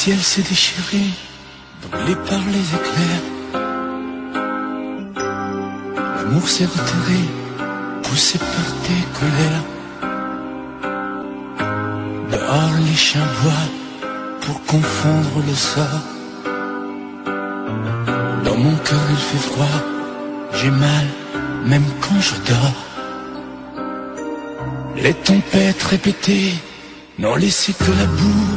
ciel s'est déchiré, brûlé par les éclairs. L'amour s'est retiré, poussé par tes colères. Dehors les chiens boivent pour confondre le sort. Dans mon cœur il fait froid, j'ai mal même quand je dors. Les tempêtes répétées n'ont laissé que la boue.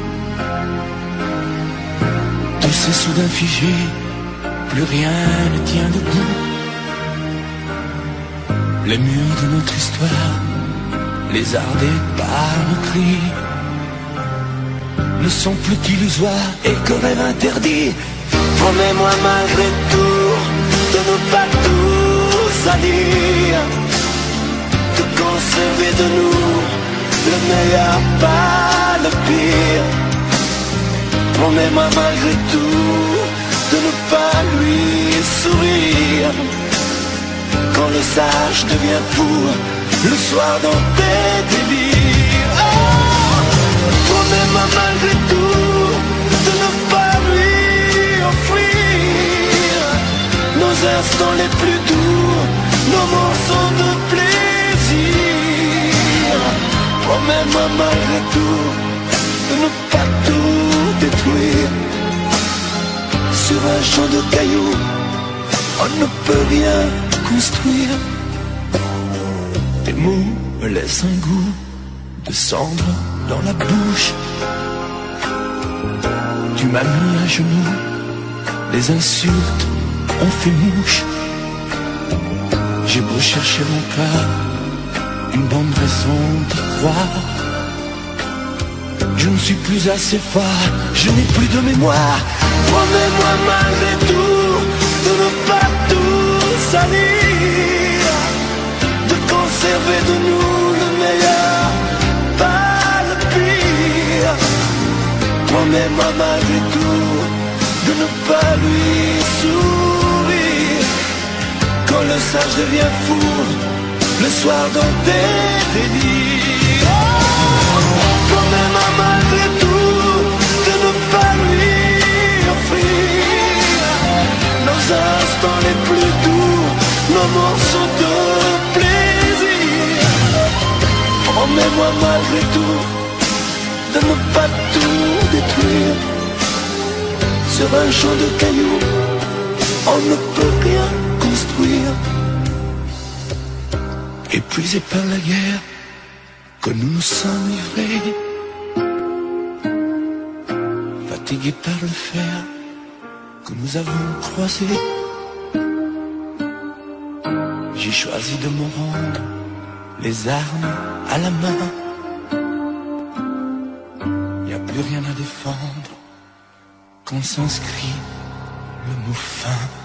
Tout s'est soudain figé, plus rien ne tient debout. Les murs de notre histoire, lézardés par nos cris, ne sont plus qu'illusoires et que rêve interdit. Promets-moi malgré tout de ne pas tout salir, de conserver de nous le meilleur, pas le pire. Promets-moi malgré tout de ne pas lui sourire quand le sage devient fou le soir dans tes délires. Oh, promets-moi malgré tout de ne pas lui offrir nos instants les plus doux, nos morceaux de plaisir. Promets-moi malgré tout de ne pas tout détruire. Sur un champ de cailloux, on ne peut rien construire. Tes mots me laissent un goût de cendre dans la bouche. Tu m'as mis à genoux, les insultes ont fait mouche. J'ai beau chercher encore une bonne raison d'y croire, je ne suis plus assez fort, je n'ai plus de mémoire. Promets-moi malgré tout de ne pas tout salir, de conserver de nous le meilleur, pas le pire. Promets-moi malgré tout de ne pas lui sourire quand le sage devient fou le soir dans tes délires. Promets-moi malgré tout de ne pas lui offrir nos instants les plus doux, nos morceaux de plaisir. Promets-moi malgré tout de ne pas tout détruire. Sur un champ de cailloux, on ne peut rien construire. Épuisés par la guerre que nous nous sommes livrés, fatigués par le fer que nous avons croisé, j'ai choisi de me rendre les armes à la main. Y a plus rien à défendre quand s'inscrit le mot fin.